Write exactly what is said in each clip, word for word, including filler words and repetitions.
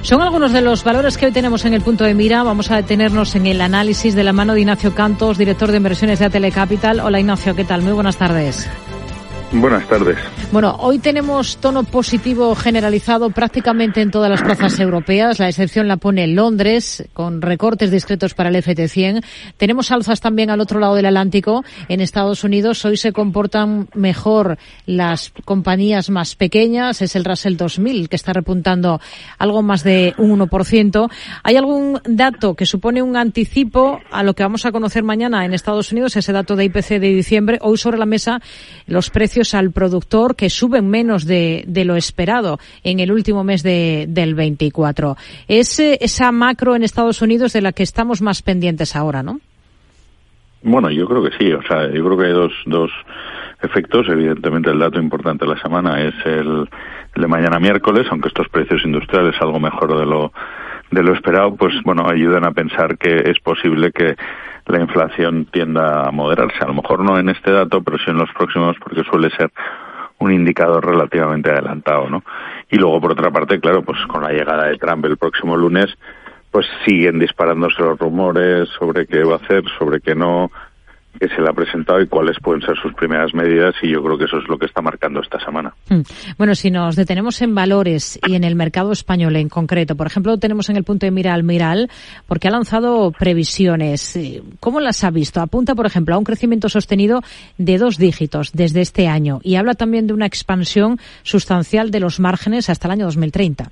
Son algunos de los valores que hoy tenemos en el punto de mira. Vamos a detenernos en el análisis de la mano de Ignacio Cantos, director de inversiones de Atele Capital. Hola Ignacio, ¿qué tal? Muy buenas tardes. Buenas tardes. Bueno, hoy tenemos tono positivo generalizado prácticamente en todas las plazas europeas. La excepción la pone Londres, con recortes discretos para el F T cien. Tenemos alzas también al otro lado del Atlántico. En Estados Unidos hoy se comportan mejor las compañías más pequeñas. Es el Russell dos mil que está repuntando algo más de un uno por ciento. ¿Hay algún dato que supone un anticipo a lo que vamos a conocer mañana en Estados Unidos? Ese dato de I P C de diciembre. Hoy sobre la mesa los precios al productor que suben menos de, de lo esperado en el último mes de, del veinticuatro. Es eh, esa macro en Estados Unidos de la que estamos más pendientes ahora, ¿no? Bueno, yo creo que sí. O sea, yo creo que hay dos, dos efectos. Evidentemente, el dato importante de la semana es el, el de mañana miércoles, aunque estos precios industriales algo mejor de lo de lo esperado, pues bueno, ayudan a pensar que es posible que la inflación tienda a moderarse. A lo mejor no en este dato, pero sí en los próximos, porque suele ser un indicador relativamente adelantado, ¿no? Y luego, por otra parte, claro, pues con la llegada de Trump el próximo lunes, pues siguen disparándose los rumores sobre qué va a hacer, sobre qué no, que se le ha presentado y cuáles pueden ser sus primeras medidas, y yo creo que eso es lo que está marcando esta semana. Bueno, si nos detenemos en valores y en el mercado español en concreto, por ejemplo, tenemos en el punto de mira Almiral, porque ha lanzado previsiones. ¿Cómo las ha visto? Apunta, por ejemplo, a un crecimiento sostenido de dos dígitos desde este año y habla también de una expansión sustancial de los márgenes hasta el año dos mil treinta.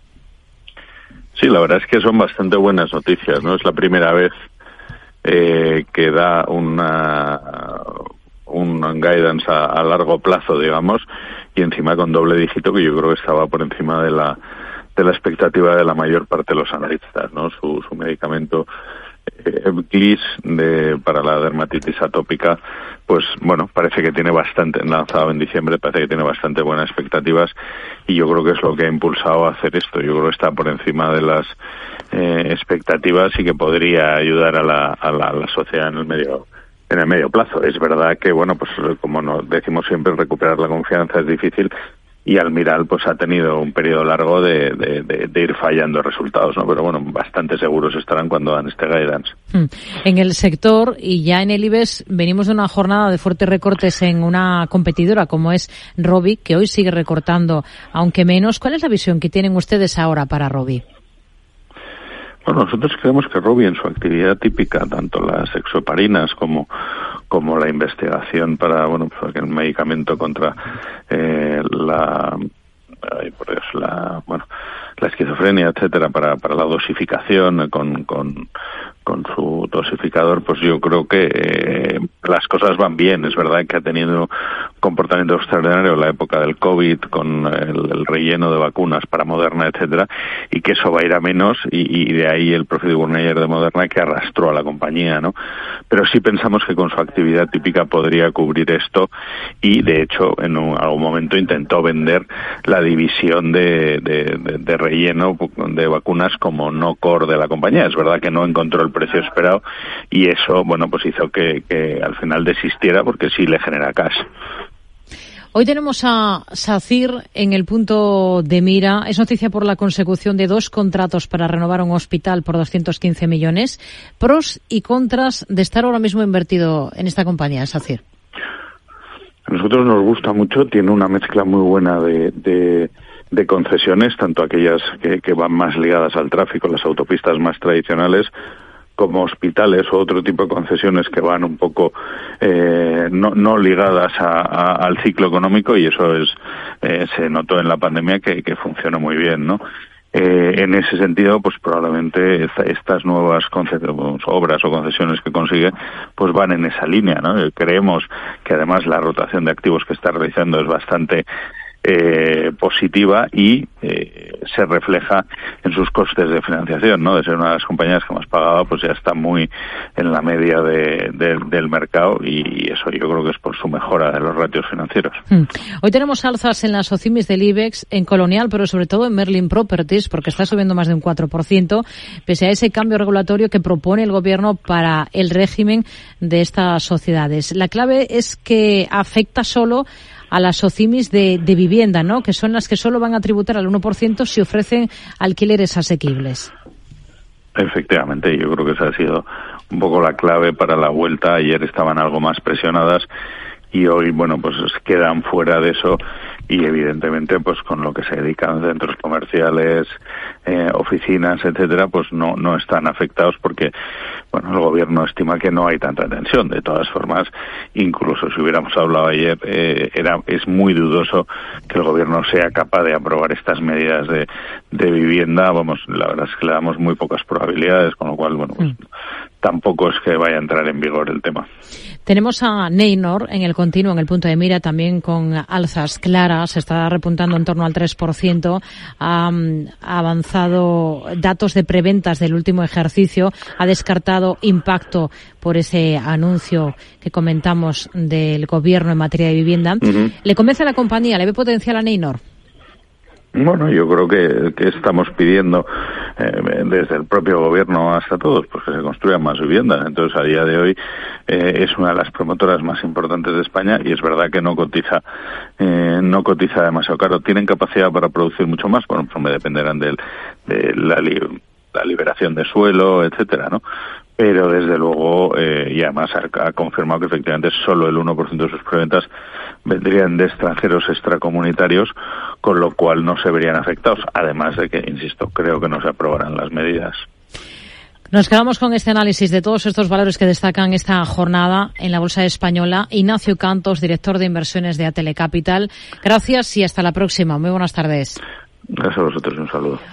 Sí, la verdad es que son bastante buenas noticias, ¿no? Es la primera vez Eh, que da una un guidance a, a largo plazo, digamos, y encima con doble dígito, que yo creo que estaba por encima de la de la expectativa de la mayor parte de los analistas, ¿no? Su, su medicamento eh, Ebglyss de para la dermatitis atópica, pues bueno, parece que tiene bastante, lanzado en diciembre, parece que tiene bastante buenas expectativas, y yo creo que es lo que ha impulsado a hacer esto. Yo creo que está por encima de las eh, expectativas y que podría ayudar a la, a la, a la sociedad en el medio en el medio plazo. Es verdad que, bueno, pues como nos decimos siempre, recuperar la confianza es difícil, y Almiral pues ha tenido un periodo largo de, de, de, de ir fallando resultados, ¿no? Pero bueno, bastante seguros estarán cuando dan este guidance. En el sector y ya en el IBEX venimos de una jornada de fuertes recortes en una competidora como es Robi, que hoy sigue recortando, aunque menos. ¿Cuál es la visión que tienen ustedes ahora para Robi? Bueno, nosotros creemos que Robi, en su actividad típica, tanto las exoparinas como como la investigación para, bueno, pues el medicamento contra eh, la, ay, por Dios, la, bueno, la esquizofrenia, etcétera, para para la dosificación con con con su dosificador, pues yo creo que eh, las cosas van bien. Es verdad que ha tenido un comportamiento extraordinario en la época del COVID con el, el relleno de vacunas para Moderna, etcétera, y que eso va a ir a menos, y, y de ahí el profit warning de Moderna que arrastró a la compañía, ¿no? Pero sí pensamos que con su actividad típica podría cubrir esto, y de hecho en un, algún momento intentó vender la división de, de, de, de relleno de vacunas como no core de la compañía. Es verdad que no encontró el precio esperado, y eso, bueno, pues hizo que, que al final desistiera, porque sí le genera cash. Hoy tenemos a SACIR en el punto de mira. Es noticia por la consecución de dos contratos para renovar un hospital por doscientos quince millones. Pros y contras de estar ahora mismo invertido en esta compañía, SACIR. A nosotros nos gusta mucho, tiene una mezcla muy buena de, de, de concesiones, tanto aquellas que, que van más ligadas al tráfico, las autopistas más tradicionales, como hospitales o otro tipo de concesiones que van un poco eh, no, no ligadas a, a, al ciclo económico, y eso es eh, se notó en la pandemia que, que funciona muy bien, ¿no? Eh, en ese sentido, pues probablemente esta, estas nuevas obras o concesiones que consigue, pues van en esa línea, ¿no? Creemos que además la rotación de activos que está realizando es bastante eh, positiva y eh, se refleja en sus costes de financiación, ¿no? De ser una de las compañías que más pagaba, pues ya está muy en la media de, de, del mercado, y eso yo creo que es por su mejora de los ratios financieros. Hmm. Hoy tenemos alzas en las OCIMIs del IBEX, en Colonial, pero sobre todo en Merlin Properties, porque está subiendo más de un cuatro por ciento, pese a ese cambio regulatorio que propone el gobierno para el régimen de estas sociedades. La clave es que afecta solo a las OCIMIS de, de vivienda, ¿no? Que son las que solo van a tributar al uno por ciento si ofrecen alquileres asequibles. Efectivamente, yo creo que esa ha sido un poco la clave para la vuelta. Ayer estaban algo más presionadas y hoy, bueno, pues quedan fuera de eso y evidentemente, pues con lo que se dedican centros comerciales, eh, oficinas, etcétera, pues no no están afectados porque, bueno, el gobierno estima que no hay tanta tensión. De todas formas, incluso si hubiéramos hablado ayer, eh, era es muy dudoso que el gobierno sea capaz de aprobar estas medidas de, de vivienda. Vamos, la verdad es que le damos muy pocas probabilidades, con lo cual, bueno, pues mm. tampoco es que vaya a entrar en vigor el tema. Tenemos a Neinor en el continuo, en el punto de mira, también con alzas claras. Se está repuntando en torno al tres por ciento. Ha, ha avanzado datos de preventas del último ejercicio. Ha descartado impacto por ese anuncio que comentamos del gobierno en materia de vivienda. Uh-huh. ¿Le convence a la compañía? ¿Le ve potencial a Neinor? Bueno, yo creo que, que estamos pidiendo eh, desde el propio gobierno hasta todos pues que se construyan más viviendas. Entonces, a día de hoy eh, es una de las promotoras más importantes de España y es verdad que no cotiza eh, no cotiza demasiado caro. Tienen capacidad para producir mucho más, bueno, pues me dependerán de, de la, li, la liberación de suelo, etcétera, ¿no? Pero desde luego, eh, y además ha, ha confirmado que efectivamente solo el uno por ciento de sus preventas vendrían de extranjeros extracomunitarios, con lo cual no se verían afectados, además de que, insisto, creo que no se aprobarán las medidas. Nos quedamos con este análisis de todos estos valores que destacan esta jornada en la Bolsa Española. Ignacio Cantos, director de inversiones de Atele Capital. Gracias y hasta la próxima. Muy buenas tardes. Gracias a vosotros, un saludo.